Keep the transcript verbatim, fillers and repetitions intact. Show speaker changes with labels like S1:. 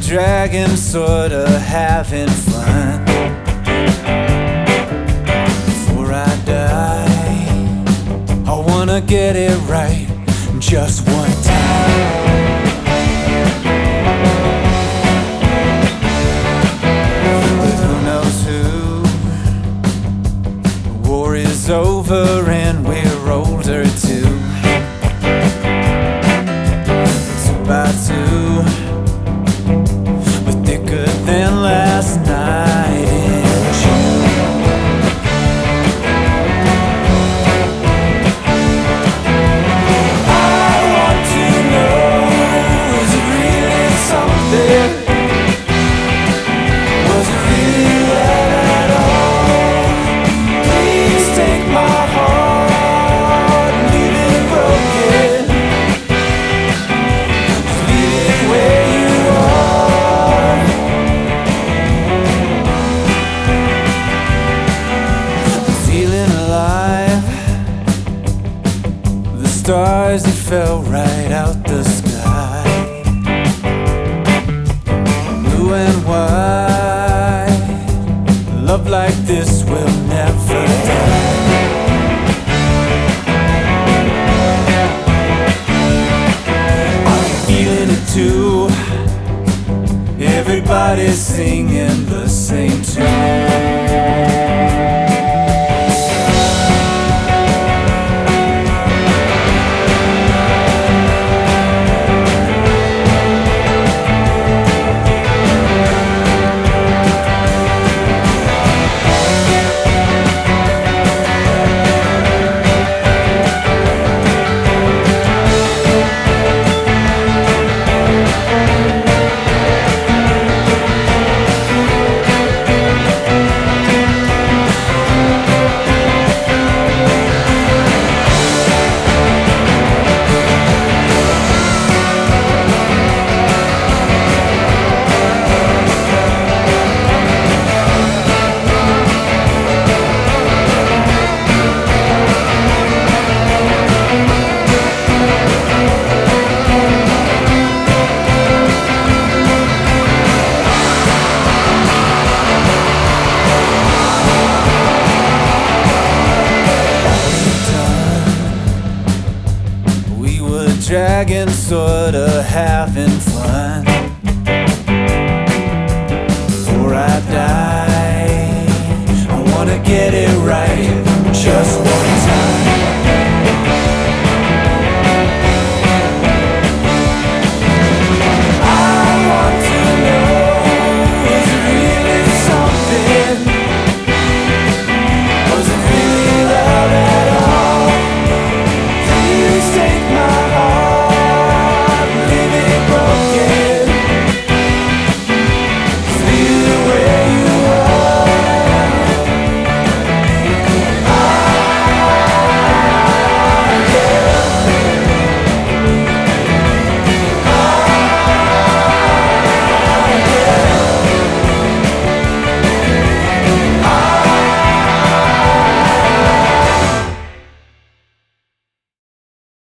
S1: dragon, sorta having fun. Before I die, I wanna get it right just one time. But who knows who? The war is over and we're older too. It's about to, but thicker than last night in June. I want to know, is it really something? Was it really love at all? Please take my heart and leave it broken. Just leave it where you are. I'm feeling alive. The stars that fell right out the sky, blue and white. Love like this will never die. I'm feeling it too. Everybody's singing the same tune. Dragon, sorta having fun. Before I die, I wanna get it right just one time.